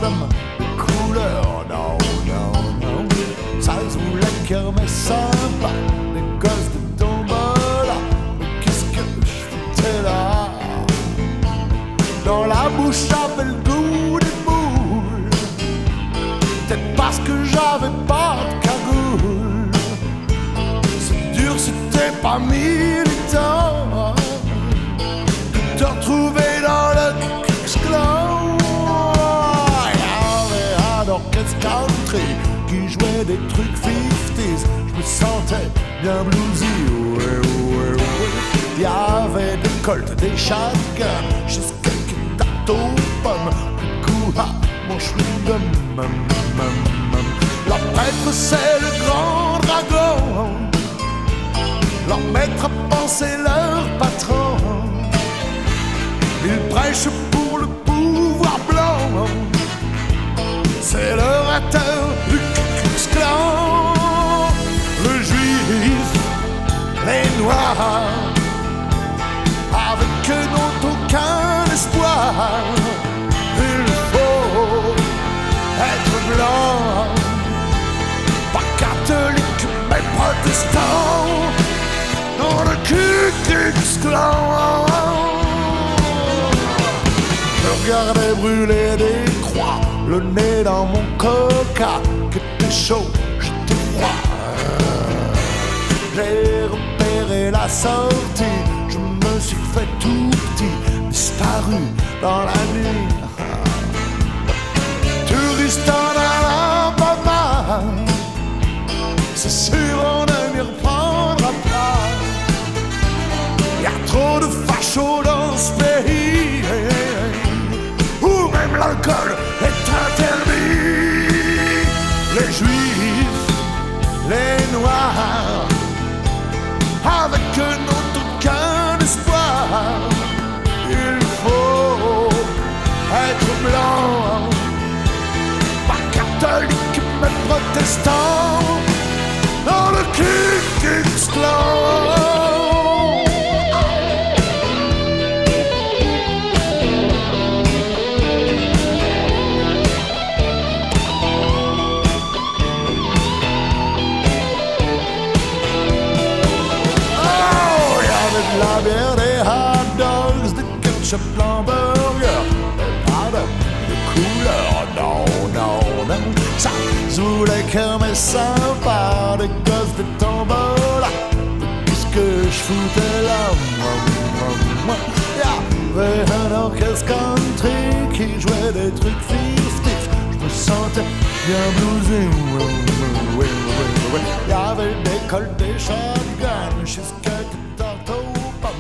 d'hommes de couleur. Non, non, non, ça se voulait kermesse sympa, des gosses de tombola. Mais qu'est-ce que je foutais là? Dans la bouche j'avais le goût des boules, peut-être parce que j'avais pas de cagoule. C'est dur, c'était pas militant de te retrouver dans le Ku-Klux-Klan. Y'avait un orchestre country qui jouait des trucs 50s. Je me sentais bien bluesy. Y'avait des colts, des shotguns, jusqu'à quelques tartes aux pommes. Du coup, ah, mon chewing-gum. Leur prêtre c'est le grand dragon, leur maître à penser leur patron. Ils prêchent pour le pouvoir blanc, c'est l'orateur du Ku-Klux-Klan. Le juif, les noirs, avec eux n'ont aucun espoir. Il faut être blanc, pas catholique mais protestant, dans le Ku-Klux-Klan. Je regardais brûler des croix, le nez dans mon coca, qui était chaud, j'étais froid. J'ai repéré la sortie, je me suis fait tout petit, disparu dans la nuit. Touriste en Alabama, c'est sûr on ne m'y reprendra pas. Y'a trop de fachos dans ce pays, où même l'alcool est interdit. Les juifs, les noirs, avec eux n'ont aucun espoir. Il faut être blanc, pas catholique mais protestant, dans le Ku-Klux-Klan. La bière, des hot dogs, des ketchup, l'hamburger, des pardons de couleur. Non, non, non, ça se voulait kermesse sympa, des gosses de tombola. Qu'est-ce que je foutais là? Y'avait un orchestre country qui jouait des trucs 50s. Je me sentais bien bluesy. Y'avait des colts, des shotguns, jusqu'à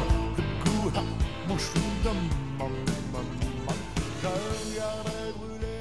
mon chewing-gum, je regardais brûler.